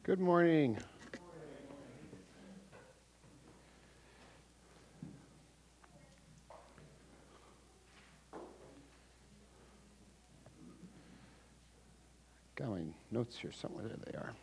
Good morning. Got my notes here somewhere. There they are.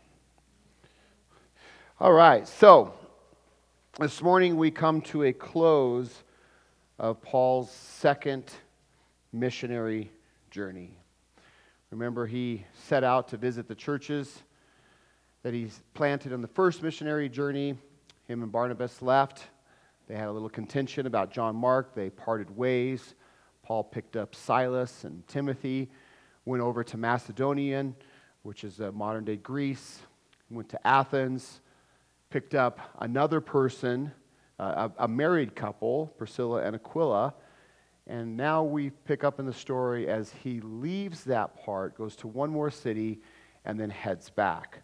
All right, so this morning we come to a close of Paul's second missionary journey. Remember, he set out to visit the churches that he's planted on the first missionary journey. Him and Barnabas left. They had a little contention about John Mark. They parted ways. Paul picked up Silas and Timothy, went over to Macedonia, which is modern-day Greece, went to Athens, picked up another person, a married couple, Priscilla and Aquila, and now we pick up in the story as he leaves that part, goes to one more city, and then heads back.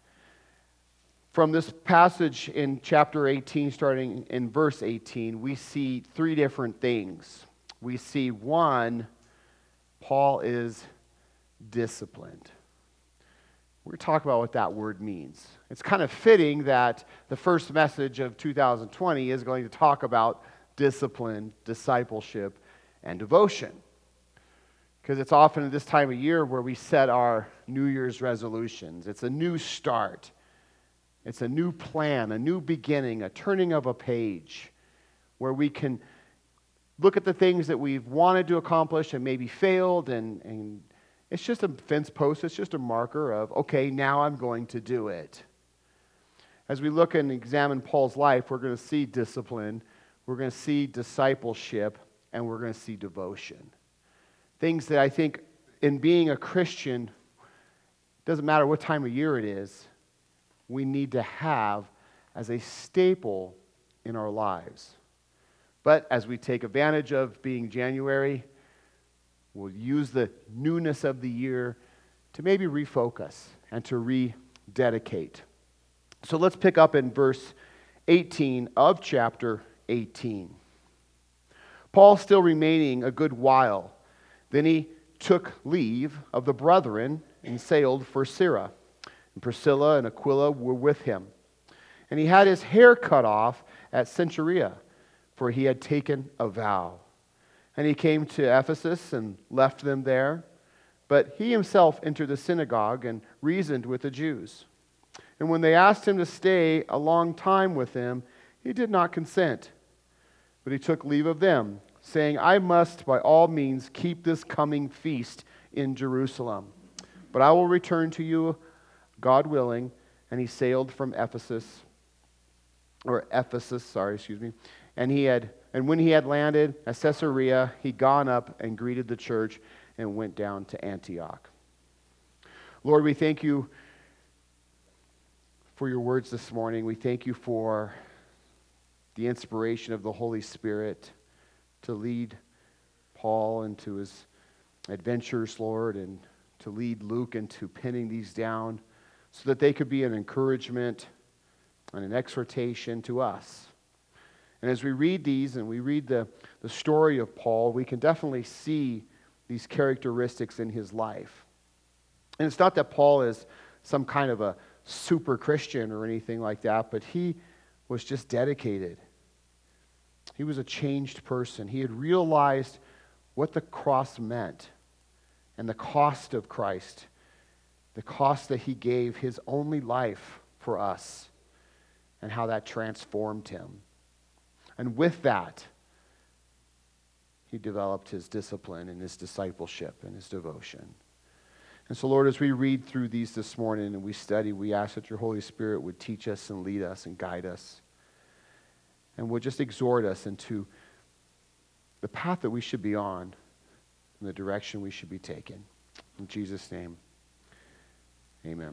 From this passage in chapter 18, starting in verse 18, we see three different things. We see, one, Paul is disciplined. We're going to talk about what that word means. It's kind of fitting that the first message of 2020 is going to talk about discipline, discipleship, and devotion. Because it's often at this time of year where we set our New Year's resolutions. It's a new start. It's a new plan, a new beginning, a turning of a page where we can look at the things that we've wanted to accomplish and maybe failed, and it's just a fence post, it's just a marker of, okay, now I'm going to do it. As we look and examine Paul's life, we're going to see discipline, we're going to see discipleship, and we're going to see devotion. Things that I think in being a Christian, doesn't matter what time of year it is, we need to have as a staple in our lives. But as we take advantage of being January, we'll use the newness of the year to maybe refocus and to rededicate. So let's pick up in verse 18 of chapter 18. Paul still remaining a good while, then he took leave of the brethren and sailed for Syria. And Priscilla and Aquila were with him. And he had his hair cut off at Cenchrea, for he had taken a vow. And he came to Ephesus and left them there. But he himself entered the synagogue and reasoned with the Jews. And when they asked him to stay a long time with them, he did not consent. But he took leave of them, saying, I must by all means keep this coming feast in Jerusalem. But I will return to you, God willing. And he sailed from Ephesus. And when he had landed at Caesarea, he gone up and greeted the church and went down to Antioch. Lord, we thank you for your words this morning. We thank you for the inspiration of the Holy Spirit to lead Paul into his adventures, Lord, and to lead Luke into penning these down so that they could be an encouragement and an exhortation to us. And as we read these and we read the story of Paul, we can definitely see these characteristics in his life. And it's not that Paul is some kind of a super Christian or anything like that, but he was just dedicated. He was a changed person. He had realized what the cross meant and the cost of Christ, the cost that he gave his only life for us, and how that transformed him. And with that, he developed his discipline and his discipleship and his devotion. And so, Lord, as we read through these this morning and we study, we ask that your Holy Spirit would teach us and lead us and guide us. And would just exhort us into the path that we should be on and the direction we should be taking. In Jesus' name, amen.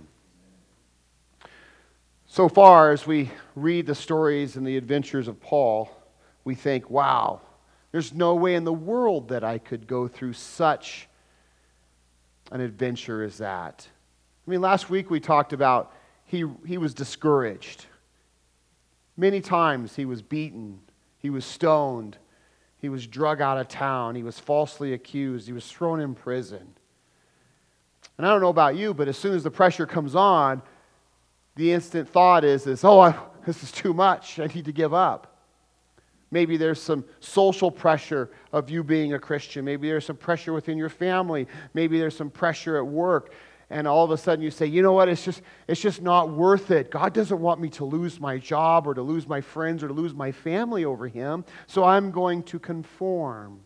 So far, as we read the stories and the adventures of Paul, we think, wow, there's no way in the world that I could go through such an adventure as that. I mean, last week we talked about he was discouraged. Many times he was beaten, he was stoned, he was drug out of town, he was falsely accused, he was thrown in prison. And I don't know about you, but as soon as the pressure comes on, the instant thought is this is too much. I need to give up. Maybe there's some social pressure of you being a Christian. Maybe there's some pressure within your family. Maybe there's some pressure at work. And all of a sudden you say, you know what, it's just not worth it. God doesn't want me to lose my job or to lose my friends or to lose my family over Him, so I'm going to conform.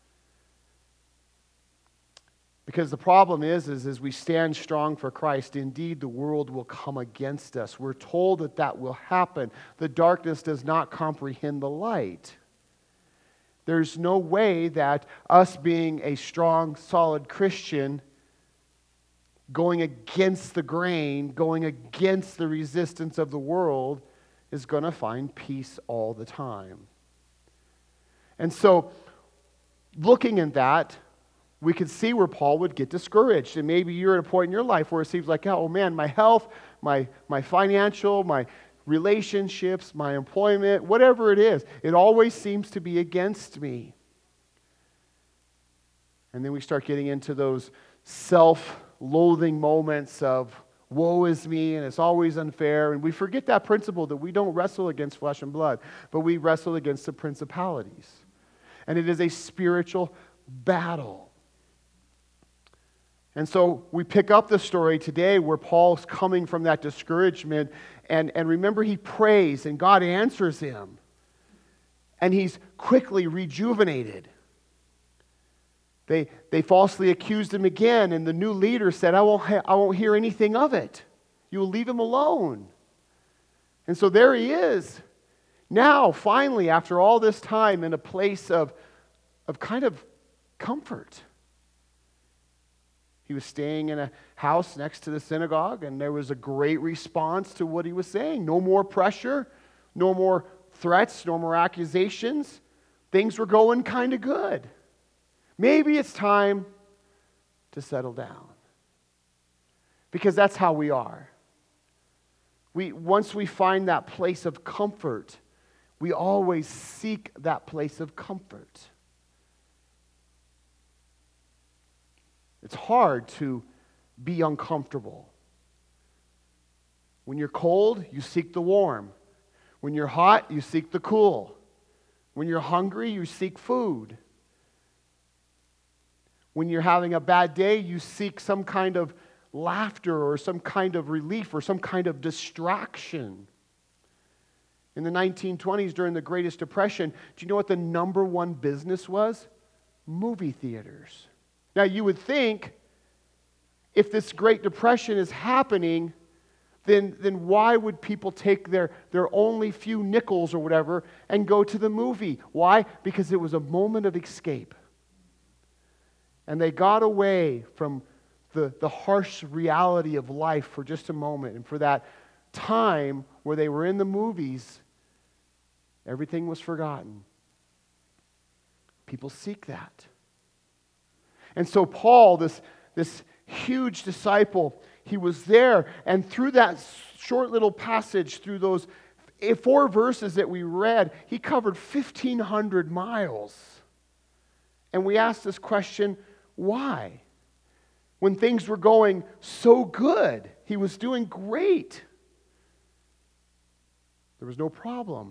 Because the problem is as we stand strong for Christ, indeed the world will come against us. We're told that will happen. The darkness does not comprehend the light. There's no way that us being a strong, solid Christian, going against the grain, going against the resistance of the world, is going to find peace all the time. And so, looking at that, we could see where Paul would get discouraged. And maybe you're at a point in your life where it seems like, oh man, my health, my financial, my relationships, my employment, whatever it is, it always seems to be against me. And then we start getting into those self-loathing moments of woe is me, and it's always unfair. And we forget that principle that we don't wrestle against flesh and blood, but we wrestle against the principalities. And it is a spiritual battle. And so we pick up the story today where Paul's coming from that discouragement, and remember, he prays and God answers him, and he's quickly rejuvenated. They falsely accused him again, and the new leader said, I won't hear anything of it. You will leave him alone. And so there he is. Now, finally, after all this time, in a place of kind of comfort. He was staying in a house next to the synagogue, and there was a great response to what he was saying. No more pressure, no more threats, no more accusations. Things were going kind of good. Maybe it's time to settle down. Because that's how we are. Once we find that place of comfort, we always seek that place of comfort. It's hard to be uncomfortable. When you're cold, you seek the warm. When you're hot, you seek the cool. When you're hungry, you seek food. When you're having a bad day, you seek some kind of laughter or some kind of relief or some kind of distraction. In the 1920s, during the Greatest Depression, do you know what the number one business was? Movie theaters. Now, you would think, if this Great Depression is happening, then why would people take their only few nickels or whatever and go to the movie? Why? Because it was a moment of escape. And they got away from the harsh reality of life for just a moment. And for that time where they were in the movies, everything was forgotten. People seek that. And so Paul, this huge disciple, he was there, and through that short little passage, through those 4 verses that we read, he covered 1,500 miles. And we asked this question, why? When things were going so good, he was doing great. There was no problem.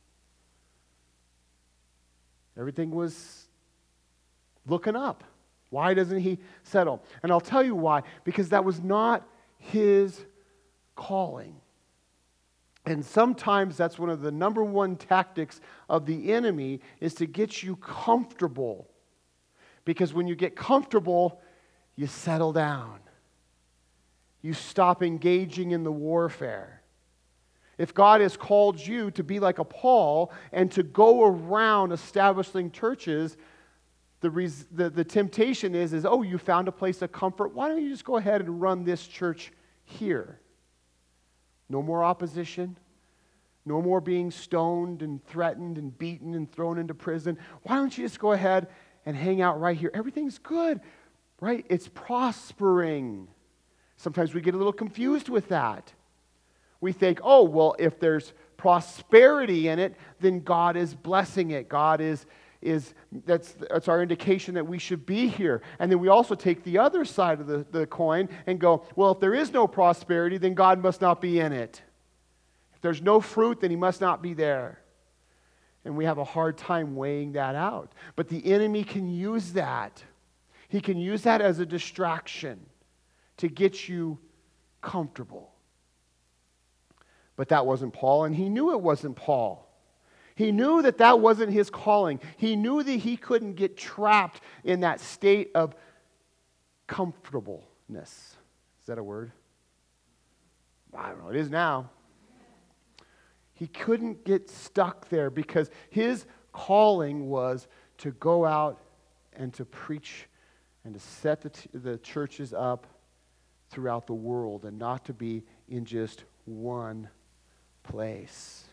Everything was looking up. Why doesn't he settle? And I'll tell you why. Because that was not his calling. And sometimes that's one of the number one tactics of the enemy, is to get you comfortable. Because when you get comfortable, you settle down. You stop engaging in the warfare. If God has called you to be like a Paul and to go around establishing churches, the temptation is, oh, you found a place of comfort. Why don't you just go ahead and run this church here? No more opposition. No more being stoned and threatened and beaten and thrown into prison. Why don't you just go ahead and hang out right here? Everything's good, right? It's prospering. Sometimes we get a little confused with that. We think, oh, well, if there's prosperity in it, then God is blessing it. God is that's our indication that we should be here. And then we also take the other side of the coin and go, well, if there is no prosperity, then God must not be in it. If there's no fruit, then he must not be there. And we have a hard time weighing that out. But the enemy can use that. He can use that as a distraction to get you comfortable. But that wasn't Paul, and he knew it wasn't Paul. He knew that that wasn't his calling. He knew that he couldn't get trapped in that state of comfortableness. Is that a word? I don't know. It is now. He couldn't get stuck there because his calling was to go out and to preach and to set the churches up throughout the world and not to be in just one place.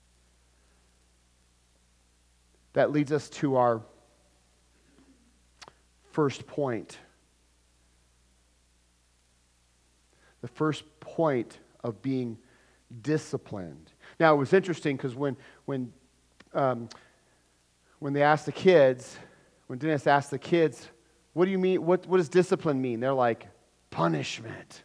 That leads us to our first point. The first point of being disciplined. Now, it was interesting because when they asked the kids, when Dennis asked the kids, what do you mean, what does discipline mean? They're like, punishment.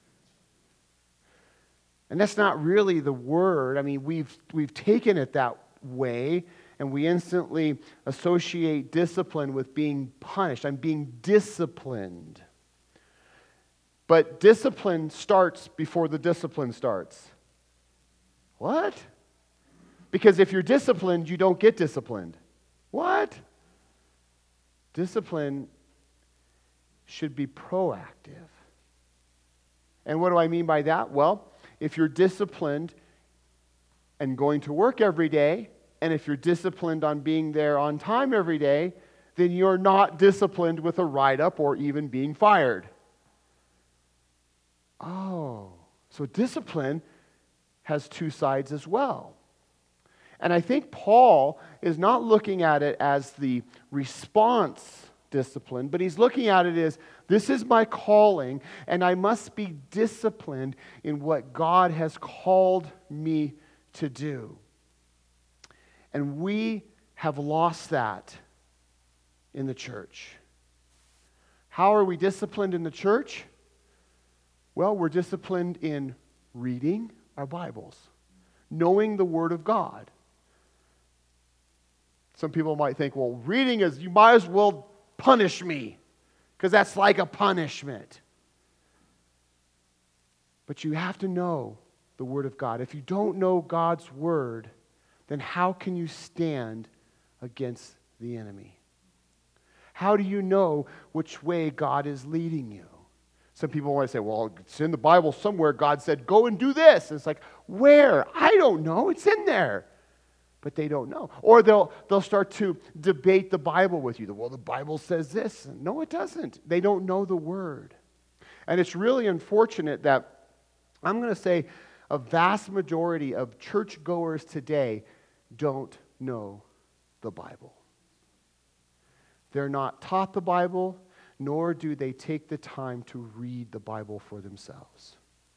And that's not really the word. I mean, we've taken it that way, and we instantly associate discipline with being punished. I'm being disciplined. But discipline starts before the discipline starts. What? Because if you're disciplined, you don't get disciplined. What? Discipline should be proactive. And what do I mean by that? Well, if you're disciplined and going to work every day, and if you're disciplined on being there on time every day, then you're not disciplined with a write-up or even being fired. Oh, so discipline has two sides as well. And I think Paul is not looking at it as the response discipline, but he's looking at it as, this is my calling, and I must be disciplined in what God has called me to do. And we have lost that in the church. How are we disciplined in the church? Well, we're disciplined in reading our Bibles, knowing the Word of God. Some people might think, well, reading is, you might as well punish me, because that's like a punishment. But you have to know the Word of God. If you don't know God's Word, then how can you stand against the enemy? How do you know which way God is leading you? Some people want to say, well, it's in the Bible somewhere. God said, go and do this. And it's like, where? I don't know. It's in there. But they don't know. Or they'll start to debate the Bible with you. Well, the Bible says this. No, it doesn't. They don't know the Word. And it's really unfortunate that, I'm going to say, a vast majority of churchgoers today don't know the Bible. They're not taught the Bible, nor do they take the time to read the Bible for themselves.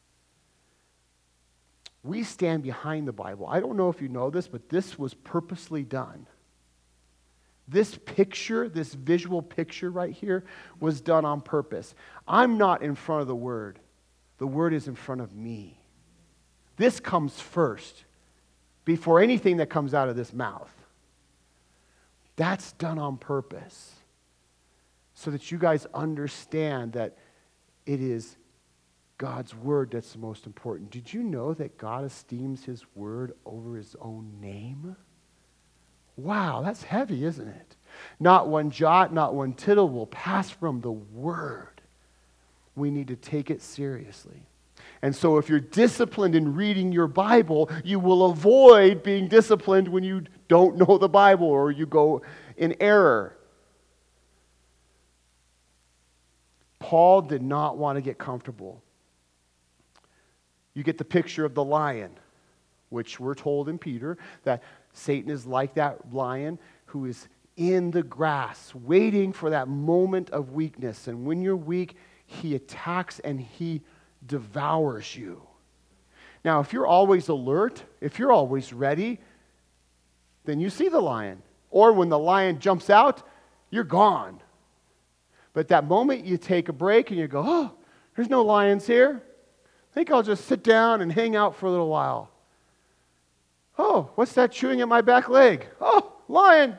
We stand behind the Bible. I don't know if you know this, but this was purposely done. This picture, this visual picture right here, was done on purpose. I'm not in front of the Word. The Word is in front of me. This comes first, before anything that comes out of this mouth. That's done on purpose, so that you guys understand that it is God's Word that's the most important. Did you know that God esteems His Word over His own name? Wow, that's heavy, isn't it? Not one jot, not one tittle will pass from the Word. We need to take it seriously. And so if you're disciplined in reading your Bible, you will avoid being disciplined when you don't know the Bible or you go in error. Paul did not want to get comfortable. You get the picture of the lion, which we're told in Peter that Satan is like that lion who is in the grass, waiting for that moment of weakness. And when you're weak, he attacks and he devours you. Now, if you're always alert, if you're always ready, then you see the lion. Or when the lion jumps out, you're gone. But that moment you take a break and you go, oh, there's no lions here. I think I'll just sit down and hang out for a little while. Oh, what's that chewing at my back leg? Oh, lion.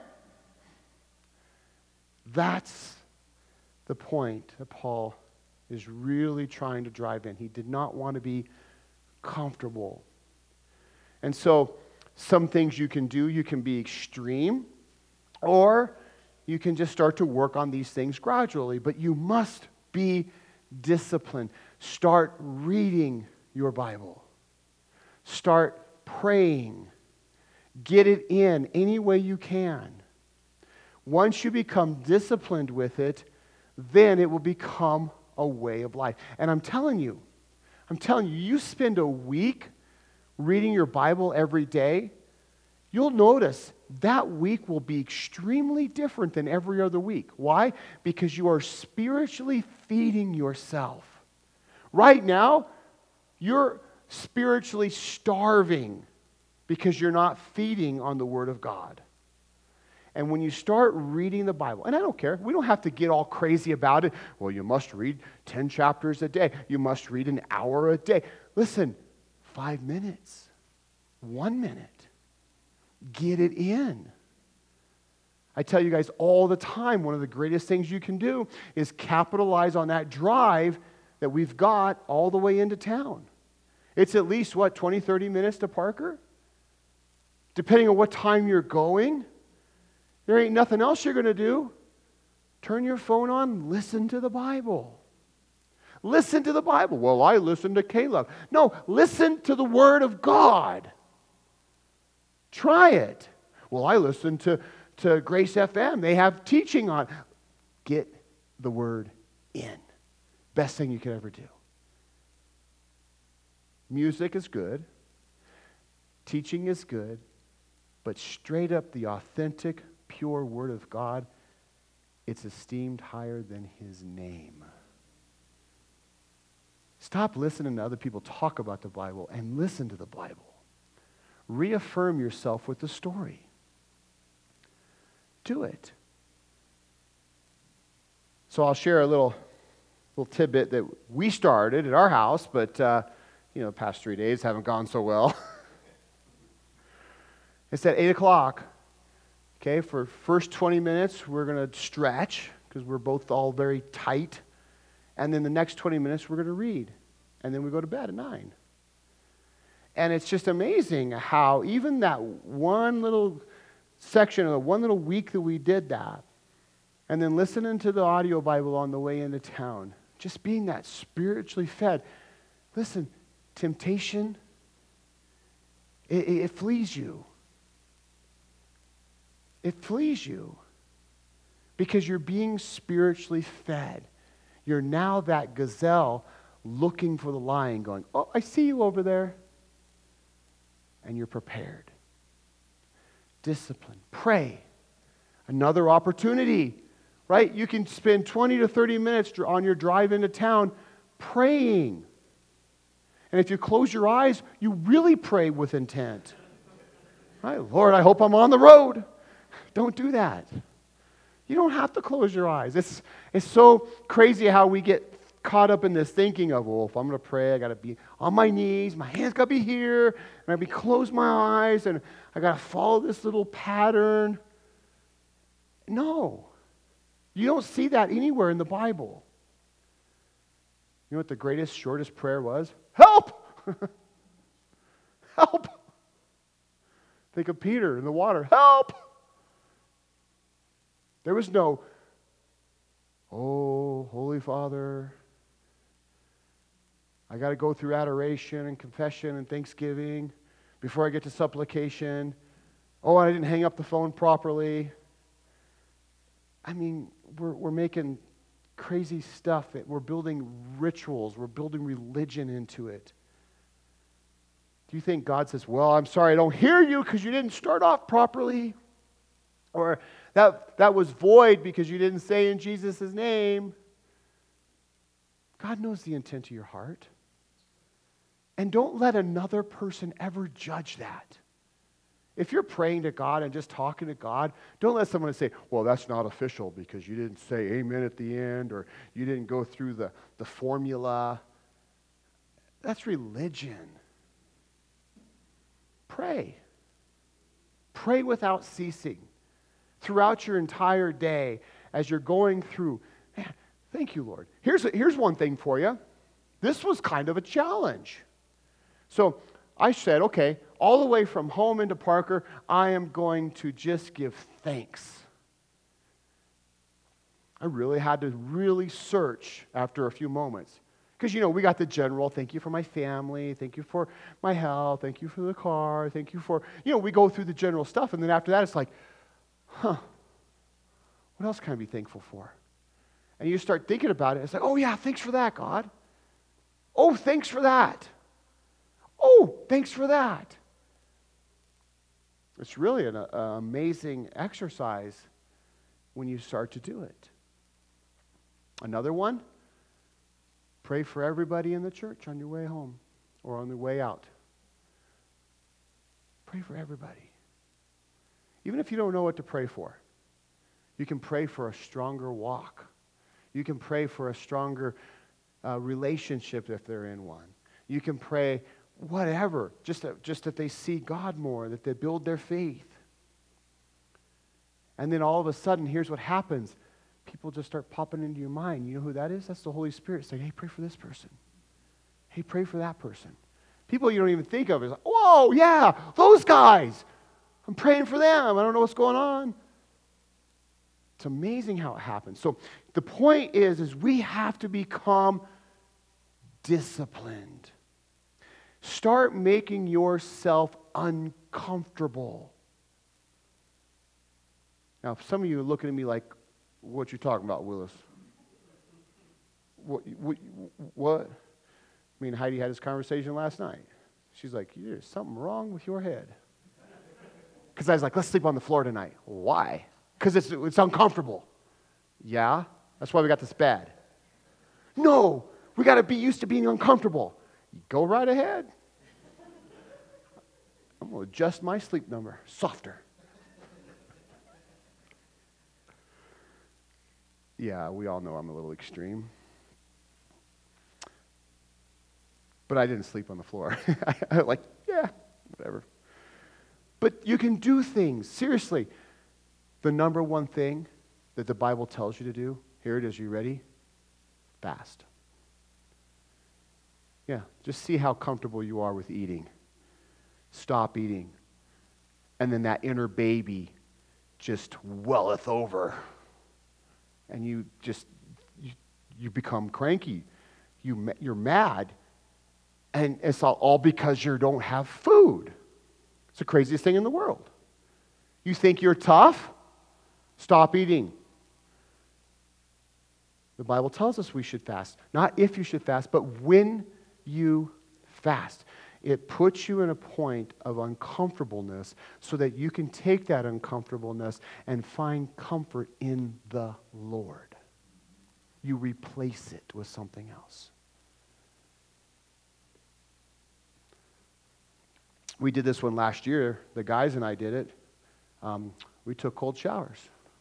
That's the point that Paul is really trying to drive in. He did not want to be comfortable. And so some things you can do, you can be extreme, or you can just start to work on these things gradually. But you must be disciplined. Start reading your Bible. Start praying. Get it in any way you can. Once you become disciplined with it, then it will become a way of life. And I'm telling you, you spend a week reading your Bible every day, you'll notice that week will be extremely different than every other week. Why? Because you are spiritually feeding yourself. Right now, you're spiritually starving because you're not feeding on the Word of God. And when you start reading the Bible, and I don't care, we don't have to get all crazy about it. Well, you must read 10 chapters a day. You must read an hour a day. Listen, 5 minutes, 1 minute. Get it in. I tell you guys all the time, one of the greatest things you can do is capitalize on that drive that we've got all the way into town. It's at least, 20, 30 minutes to Parker? Depending on what time you're going. There ain't nothing else you're going to do. Turn your phone on, listen to the Bible. Listen to the Bible. Well, I listen to Caleb. No, listen to the Word of God. Try it. Well, I listen to Grace FM. They have teaching on. Get the Word in. Best thing you could ever do. Music is good. Teaching is good. But straight up the authentic, pure Word of God, it's esteemed higher than His name. Stop listening to other people talk about the Bible and listen to the Bible. Reaffirm yourself with the story. Do it. So I'll share a little tidbit that we started at our house, but the past 3 days haven't gone so well. It's at 8 o'clock. Okay, for first 20 minutes, we're going to stretch because we're both all very tight. And then the next 20 minutes, we're going to read. And then we go to bed at 9. And it's just amazing how even that one little section, or one little week that we did that, and then listening to the audio Bible on the way into town, just being that spiritually fed. Listen, temptation, it flees you. It flees you because you're being spiritually fed. You're now that gazelle looking for the lion going, oh, I see you over there. And you're prepared. Discipline. Pray. Another opportunity, right? You can spend 20 to 30 minutes on your drive into town praying. And if you close your eyes, you really pray with intent. Right? Lord, I hope I'm on the road. Don't do that. You don't have to close your eyes. It's so crazy how we get caught up in this thinking of, well, if I'm going to pray, I got to be on my knees, my hands got to be here, and I be close my eyes, and I got to follow this little pattern. No. You don't see that anywhere in the Bible. You know what the greatest, shortest prayer was? Help! Help! Think of Peter in the water. Help! There was no, oh, Holy Father, I got to go through adoration and confession and thanksgiving before I get to supplication. Oh, I didn't hang up the phone properly. I mean, we're making crazy stuff. We're building rituals. We're building religion into it. Do you think God says, well, I'm sorry I don't hear you because you didn't start off properly? Or that was void because you didn't say in Jesus' name. God knows the intent of your heart. And don't let another person ever judge that. If you're praying to God and just talking to God, don't let someone say, well, that's not official because you didn't say amen at the end or you didn't go through the formula. That's religion. Pray. Pray without ceasing. Throughout your entire day, as you're going through, man, thank you, Lord. Here's one thing for you. This was kind of a challenge. So I said, okay, all the way from home into Parker, I am going to just give thanks. I really had to search after a few moments. Because, we got the general, thank you for my family, thank you for my health, thank you for the car, thank you for, we go through the general stuff. And then after that, it's like, what else can I be thankful for? And you start thinking about it. It's like, oh, yeah, thanks for that, God. Oh, thanks for that. Oh, thanks for that. It's really an amazing exercise when you start to do it. Another one, pray for everybody in the church on your way home or on the way out. Pray for everybody. Even if you don't know what to pray for, you can pray for a stronger walk. You can pray for a stronger relationship if they're in one. You can pray whatever, just that they see God more, that they build their faith. And then all of a sudden, here's what happens. People just start popping into your mind. You know who that is? That's the Holy Spirit saying, hey, pray for this person. Hey, pray for that person. People you don't even think of is like, whoa, yeah, those guys. I'm praying for them. I don't know what's going on. It's amazing how it happens. So the point is we have to become disciplined. Start making yourself uncomfortable. Now, some of you are looking at me like, what you talking about, Willis? What? I mean, Heidi had this conversation last night. She's like, there's something wrong with your head. Because I was like, let's sleep on the floor tonight. Why? Because it's uncomfortable. Yeah? That's why we got this bed. No, we got to be used to being uncomfortable. Go right ahead. I'm going to adjust my sleep number softer. Yeah, we all know I'm a little extreme. But I didn't sleep on the floor. I like, yeah, whatever. But you can do things. Seriously, the number one thing that the Bible tells you to do, here it is, you ready? Fast. Yeah, just see how comfortable you are with eating. Stop eating. And then that inner baby just welleth over. And you become cranky. You're mad. And it's all because you don't have food. It's the craziest thing in the world. You think you're tough? Stop eating. The Bible tells us we should fast. Not if you should fast, but when you fast. It puts you in a point of uncomfortableness so that you can take that uncomfortableness and find comfort in the Lord. You replace it with something else. We did this one last year. The guys and I did it. We took cold showers.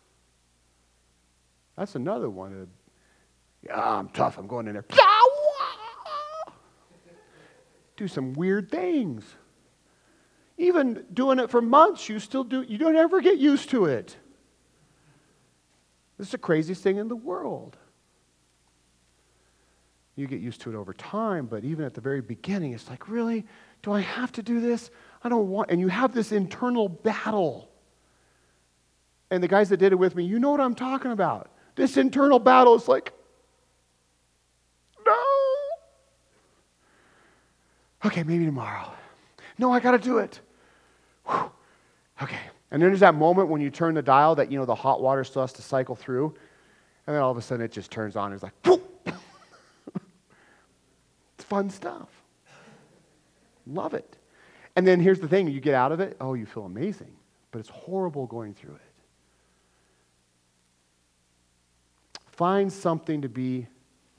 That's another one. Yeah, I'm tough. I'm going in there. Do some weird things. Even doing it for months, you don't ever get used to it. This is the craziest thing in the world. You get used to it over time, but even at the very beginning, it's like, really? Do I have to do this? I don't want, and you have this internal battle. And the guys that did it with me, you know what I'm talking about. This internal battle is like, no. Okay, maybe tomorrow. No, I got to do it. Whew. Okay. And then there's that moment when you turn the dial that, the hot water still has to cycle through. And then all of a sudden it just turns on. It's like, whoop. It's fun stuff. Love it. And then here's the thing. You get out of it. Oh, you feel amazing. But it's horrible going through it. Find something to be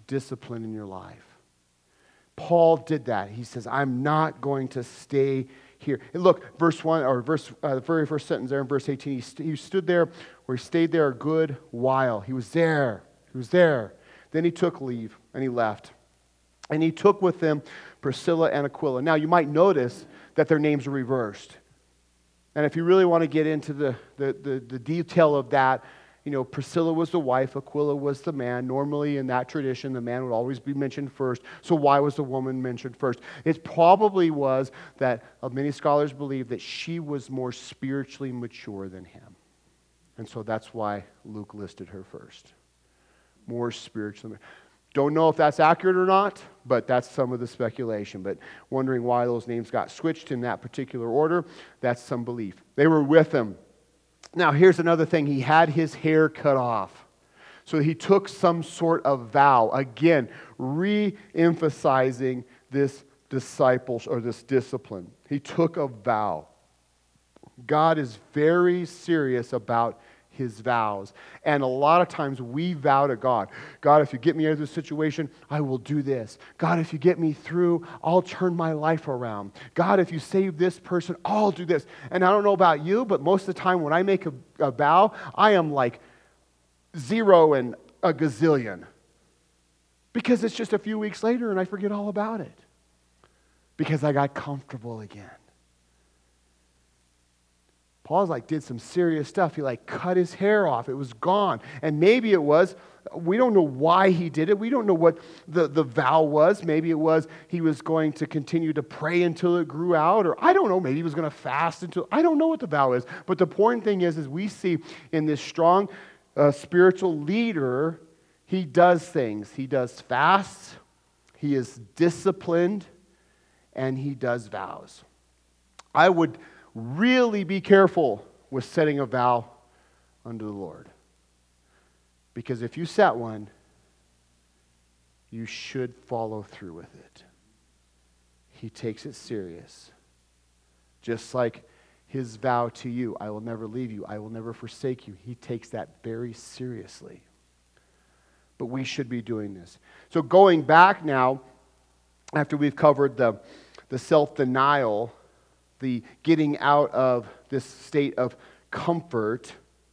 disciplined in your life. Paul did that. He says, I'm not going to stay here. And look, verse 1, or the very first sentence there in verse 18, he stood there, or he stayed there a good while. He was there. He was there. Then he took leave, and he left. And he took with him Priscilla and Aquila. Now, you might notice that their names are reversed. And if you really want to get into the detail of that, Priscilla was the wife, Aquila was the man. Normally in that tradition, the man would always be mentioned first. So why was the woman mentioned first? It probably was that many scholars believe that she was more spiritually mature than him. And so that's why Luke listed her first. More spiritually mature. Don't know if that's accurate or not, but that's some of the speculation. But wondering why those names got switched in that particular order, that's some belief. They were with him. Now, here's another thing. He had his hair cut off. So he took some sort of vow. Again, re-emphasizing this disciples or this discipline. He took a vow. God is very serious about his vows. And a lot of times we vow to God, God, if you get me out of this situation, I will do this. God, if you get me through, I'll turn my life around. God, if you save this person, I'll do this. And I don't know about you, but most of the time when I make a vow, I am like 0 and a gazillion. Because it's just a few weeks later and I forget all about it. Because I got comfortable again. Paul's did some serious stuff. He cut his hair off. It was gone. And maybe it was, we don't know why he did it. We don't know what the vow was. Maybe it was he was going to continue to pray until it grew out. Or I don't know, maybe he was going to fast until, I don't know what the vow is. But the important thing is we see in this strong spiritual leader, he does things. He does fasts. He is disciplined. And he does vows. I would really be careful with setting a vow unto the Lord. Because if you set one, you should follow through with it. He takes it serious. Just like his vow to you, I will never leave you, I will never forsake you. He takes that very seriously. But we should be doing this. So going back now, after we've covered the self-denial, the getting out of this state of comfort,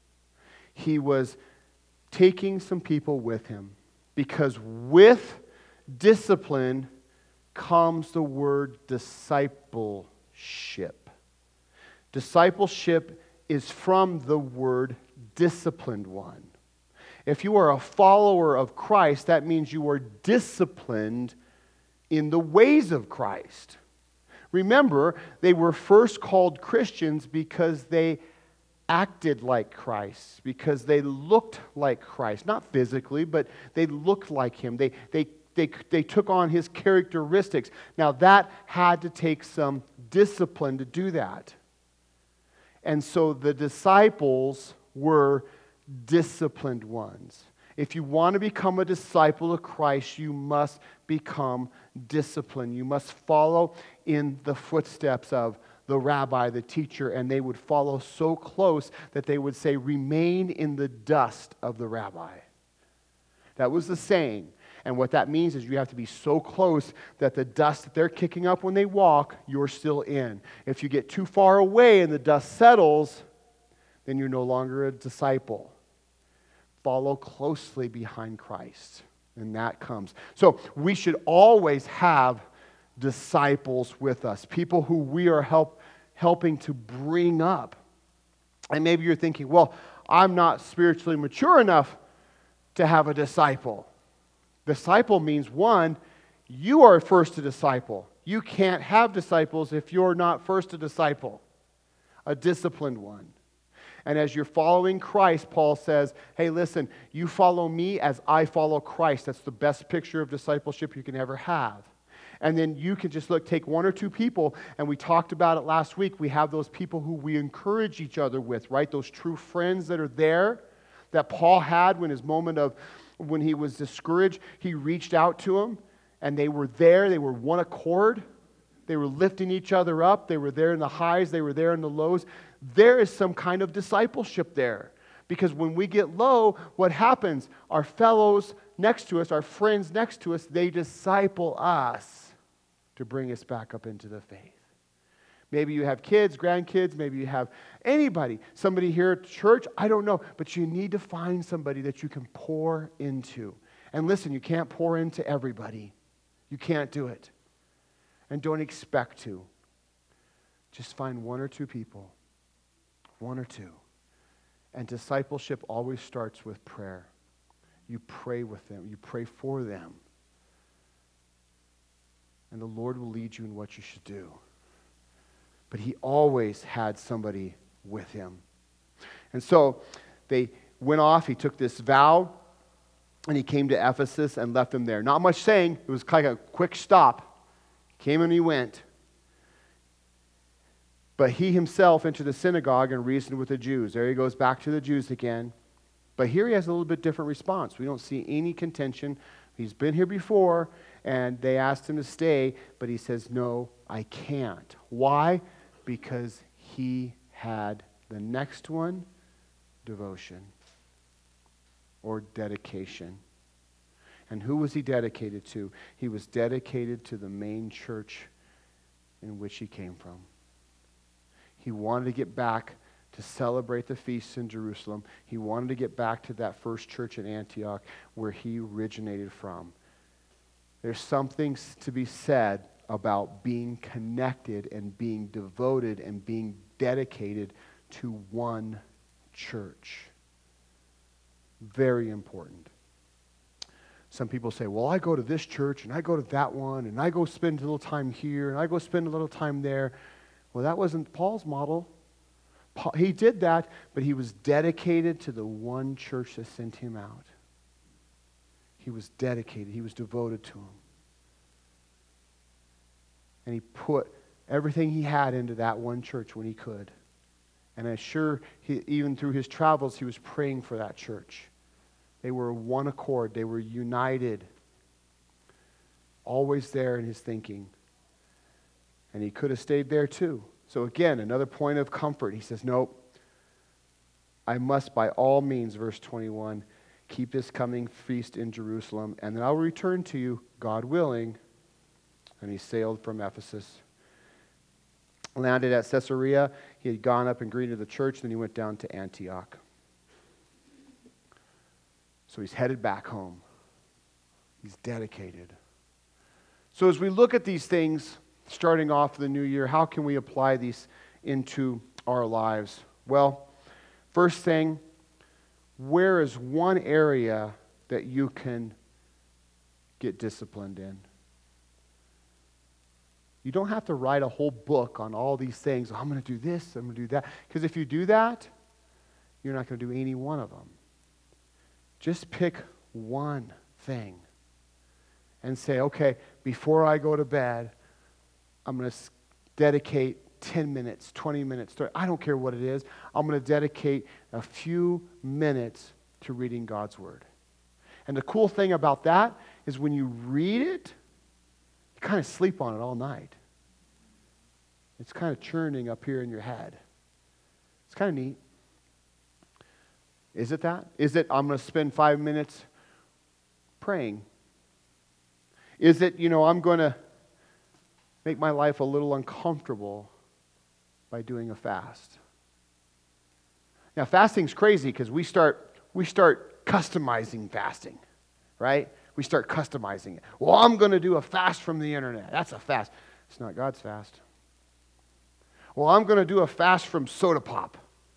he was taking some people with him. Because with discipline comes the word discipleship. Discipleship is from the word disciplined one. If you are a follower of Christ, that means you are disciplined in the ways of Christ. Remember, they were first called Christians because they acted like Christ, because they looked like Christ. Not physically, but they looked like him. They took on his characteristics. Now, that had to take some discipline to do that. And so the disciples were disciplined ones. If you want to become a disciple of Christ, you must become disciplined. You must follow in the footsteps of the rabbi, the teacher, and they would follow so close that they would say, remain in the dust of the rabbi. That was the saying. And what that means is you have to be so close that the dust that they're kicking up when they walk, you're still in. If you get too far away and the dust settles, then you're no longer a disciple. Follow closely behind Christ, and that comes. So we should always have disciples with us, people who we are helping to bring up. And maybe you're thinking, well, I'm not spiritually mature enough to have a disciple. Disciple means, one, you are first a disciple. You can't have disciples if you're not first a disciple, a disciplined one. And as you're following Christ, Paul says, hey, listen, you follow me as I follow Christ. That's the best picture of discipleship you can ever have. And then you can just take one or two people, and we talked about it last week. We have those people who we encourage each other with, right? Those true friends that are there that Paul had when he was discouraged. He reached out to them, and they were there. They were one accord. They were lifting each other up. They were there in the highs. They were there in the lows. There is some kind of discipleship there. Because when we get low, what happens? Our fellows next to us, our friends next to us, they disciple us to bring us back up into the faith. Maybe you have kids, grandkids, maybe you have anybody, somebody here at church, I don't know. But you need to find somebody that you can pour into. And listen, you can't pour into everybody. You can't do it. And don't expect to. Just find one or two people. One or two. And discipleship always starts with prayer. You pray with them. You pray for them. And the Lord will lead you in what you should do. But he always had somebody with him. And so they went off. He took this vow, and he came to Ephesus and left them there. Not much saying. It was like a quick stop. He came and he went. But he himself entered the synagogue and reasoned with the Jews. There he goes back to the Jews again. But here he has a little bit different response. We don't see any contention. He's been here before, and they asked him to stay, but he says, no, I can't. Why? Because he had the next one, devotion or dedication. And who was he dedicated to? He was dedicated to the main church in which he came from. He wanted to get back to celebrate the feasts in Jerusalem. He wanted to get back to that first church in Antioch where he originated from. There's something to be said about being connected and being devoted and being dedicated to one church. Very important. Some people say, well, I go to this church and I go to that one and I go spend a little time here and I go spend a little time there. Well, that wasn't Paul's model. He did that, but he was dedicated to the one church that sent him out. He was dedicated. He was devoted to him. And he put everything he had into that one church when he could. And I'm sure even through his travels, he was praying for that church. They were one accord. They were united. Always there in his thinking. And he could have stayed there too. So again, another point of comfort. He says, nope, I must by all means, verse 21, keep this coming feast in Jerusalem, and then I'll return to you, God willing. And he sailed from Ephesus. Landed at Caesarea. He had gone up and greeted the church, then he went down to Antioch. So he's headed back home. He's dedicated. So as we look at these things, starting off the new year, how can we apply these into our lives? Well, first thing, where is one area that you can get disciplined in? You don't have to write a whole book on all these things. I'm going to do this, I'm going to do that. Because if you do that, you're not going to do any one of them. Just pick one thing and say, okay, before I go to bed, I'm going to dedicate 10 minutes, 20 minutes, 30, I don't care what it is. I'm going to dedicate a few minutes to reading God's Word. And the cool thing about that is when you read it, you kind of sleep on it all night. It's kind of churning up here in your head. It's kind of neat. Is it that? Is it I'm going to spend 5 minutes praying? Is it, I'm going to make my life a little uncomfortable by doing a fast? Now, fasting's crazy because we start customizing fasting, right? We start customizing it. Well, I'm going to do a fast from the internet. That's a fast. It's not God's fast. Well, I'm going to do a fast from soda pop.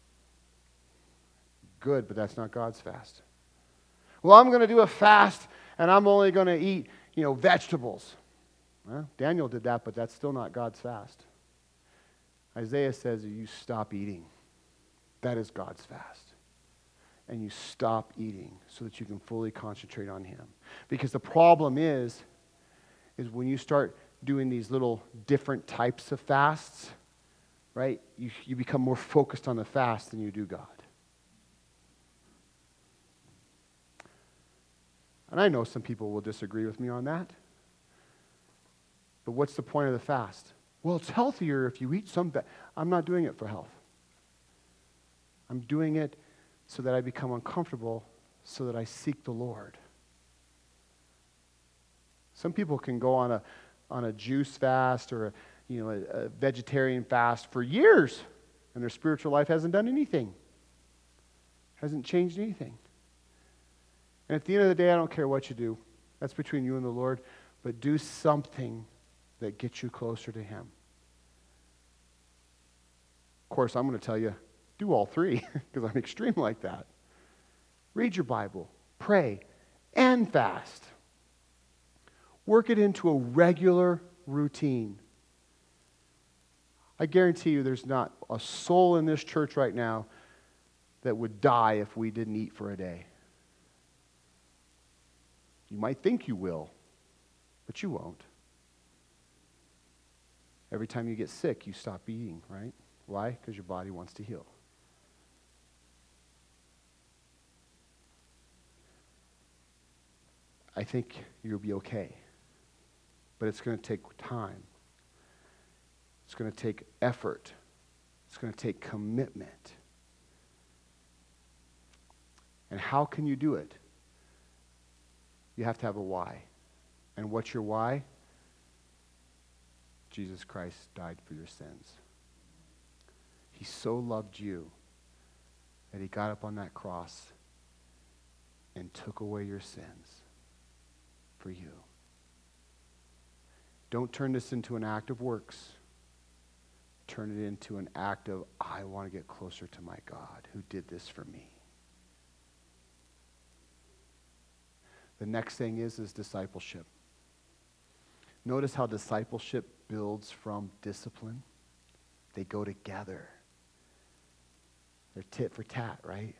Good, but that's not God's fast. Well, I'm going to do a fast and I'm only going to eat, vegetables. Well, Daniel did that, but that's still not God's fast. Isaiah says you stop eating. That is God's fast. And you stop eating so that you can fully concentrate on Him. Because the problem is when you start doing these little different types of fasts, right, you become more focused on the fast than you do God. And I know some people will disagree with me on that. But what's the point of the fast? Well, it's healthier if you eat some. I'm not doing it for health. I'm doing it so that I become uncomfortable, so that I seek the Lord. Some people can go on a juice fast or a vegetarian fast for years, and their spiritual life hasn't done anything, hasn't changed anything. And at the end of the day, I don't care what you do. That's between you and the Lord. But do something that gets you closer to Him. Of course, I'm going to tell you, do all three, because I'm extreme like that. Read your Bible, pray, and fast. Work it into a regular routine. I guarantee you there's not a soul in this church right now that would die if we didn't eat for a day. You might think you will, but you won't. Every time you get sick, you stop eating, right? Why? Because your body wants to heal. I think you'll be okay. But it's going to take time. It's going to take effort. It's going to take commitment. And how can you do it? You have to have a why. And what's your why? Jesus Christ died for your sins. He so loved you that He got up on that cross and took away your sins for you. Don't turn this into an act of works. Turn it into an act of, I want to get closer to my God who did this for me. The next thing is discipleship. Notice how discipleship builds from discipline. They go together. They're tit for tat, right?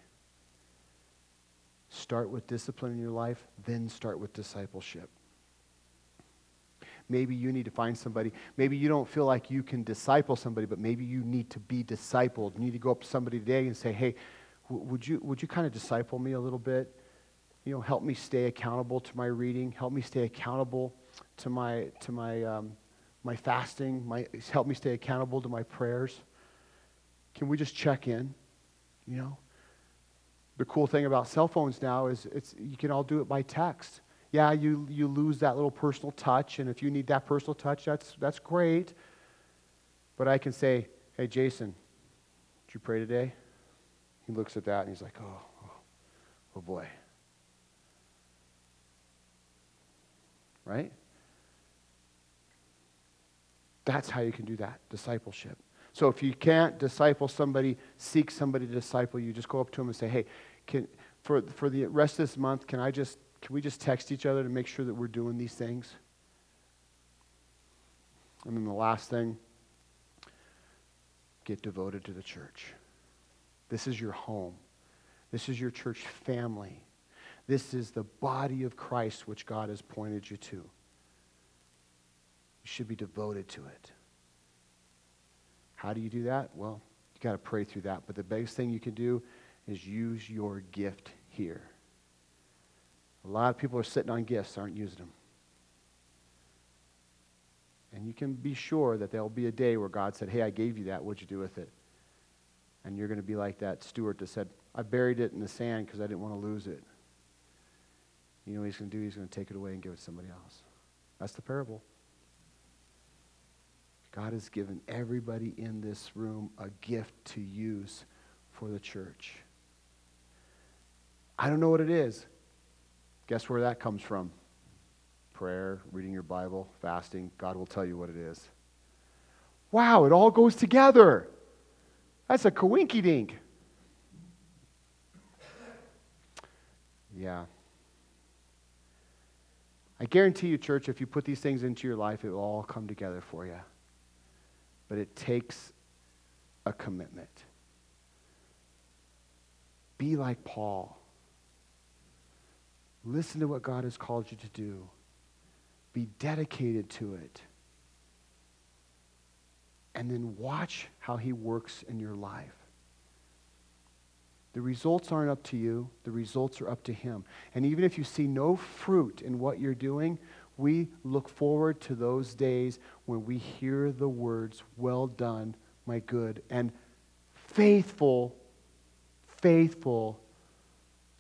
Start with discipline in your life, then start with discipleship. Maybe you need to find somebody. Maybe you don't feel like you can disciple somebody, but maybe you need to be discipled. You need to go up to somebody today and say, hey, would you kind of disciple me a little bit? Help me stay accountable to my reading. Help me stay accountable to my fasting. Help me stay accountable to my prayers. Can we just check in? The cool thing about cell phones now is you can all do it by text. Yeah, you lose that little personal touch, and if you need that personal touch, that's great. But I can say, hey, Jason, did you pray today? He looks at that and he's like, oh boy. Right? That's how you can do that, discipleship. So if you can't disciple somebody, seek somebody to disciple you. Just go up to them and say, hey, for the rest of this month, can we just text each other to make sure that we're doing these things? And then the last thing, get devoted to the church. This is your home. This is your church family. This is the body of Christ which God has pointed you to. You should be devoted to it. How do you do that? Well, you got to pray through that. But the biggest thing you can do is use your gift here. A lot of people are sitting on gifts, aren't using them. And you can be sure that there will be a day where God said, hey, I gave you that. What'd you do with it? And you're going to be like that steward that said, I buried it in the sand because I didn't want to lose it. You know what he's going to do? He's going to take it away and give it to somebody else. That's the parable. God has given everybody in this room a gift to use for the church. I don't know what it is. Guess where that comes from? Prayer, reading your Bible, fasting. God will tell you what it is. Wow, it all goes together. That's a coinky-dink. Yeah. I guarantee you, church, if you put these things into your life, it will all come together for you. But it takes a commitment. Be like Paul. Listen to what God has called you to do. Be dedicated to it. And then watch how he works in your life. The results aren't up to you. The results are up to him. And even if you see no fruit in what you're doing, we look forward to those days when we hear the words, well done, my good and faithful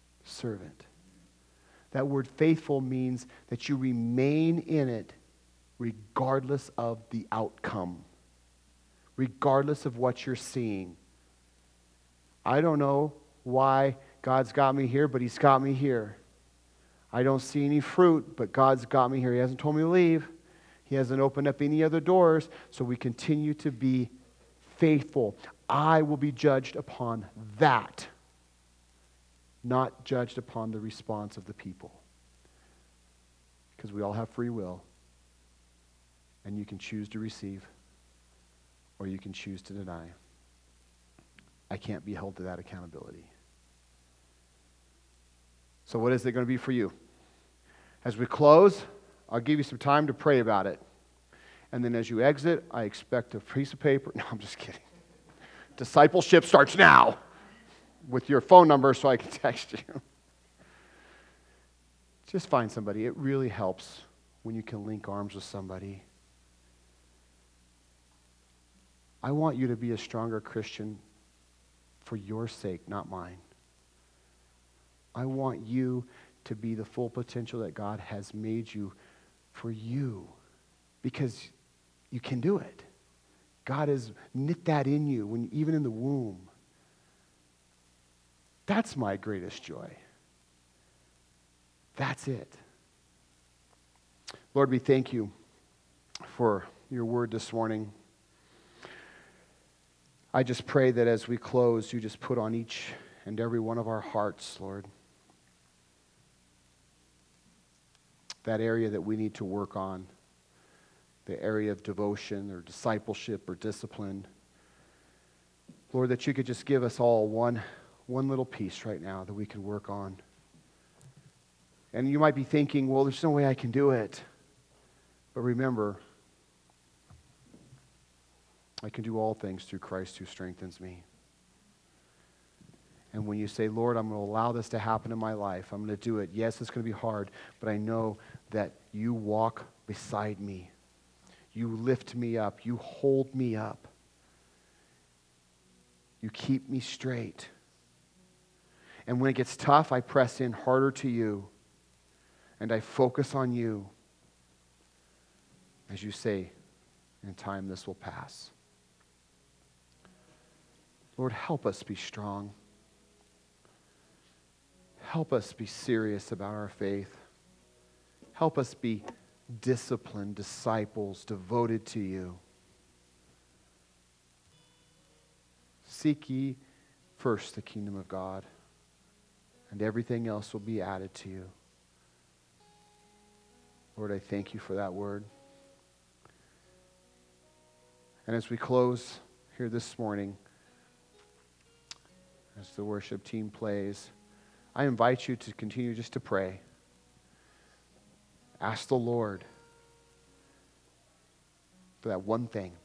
servant. That word faithful means that you remain in it regardless of the outcome, regardless of what you're seeing. I don't know why God's got me here, but He's got me here. I don't see any fruit, but God's got me here. He hasn't told me to leave. He hasn't opened up any other doors, so we continue to be faithful. I will be judged upon that, not judged upon the response of the people. Because we all have free will, and you can choose to receive, or you can choose to deny. I can't be held to that accountability. So what is it going to be for you? As we close, I'll give you some time to pray about it. And then as you exit, I expect a piece of paper. No, I'm just kidding. Discipleship starts now with your phone number so I can text you. Just find somebody. It really helps when you can link arms with somebody. I want you to be a stronger Christian for your sake, not mine. I want you to be the full potential that God has made you for you, because you can do it. God has knit that in you, even in the womb. That's my greatest joy. That's it. Lord, we thank you for your word this morning. I just pray that as we close, you just put on each and every one of our hearts, Lord, that area that we need to work on, the area of devotion or discipleship or discipline. Lord, that you could just give us all one little piece right now that we could work on. And you might be thinking, well, there's no way I can do it. But remember, I can do all things through Christ who strengthens me. And when you say, Lord, I'm going to allow this to happen in my life, I'm going to do it. Yes, it's going to be hard, but I know that you walk beside me. You lift me up. You hold me up. You keep me straight. And when it gets tough, I press in harder to you. And I focus on you. As you say, in time this will pass. Lord, help us be strong. Help us be serious about our faith. Help us be disciplined disciples devoted to you. Seek ye first the kingdom of God, and everything else will be added to you. Lord, I thank you for that word. And as we close here this morning, as the worship team plays, I invite you to continue just to pray. Ask the Lord for that one thing.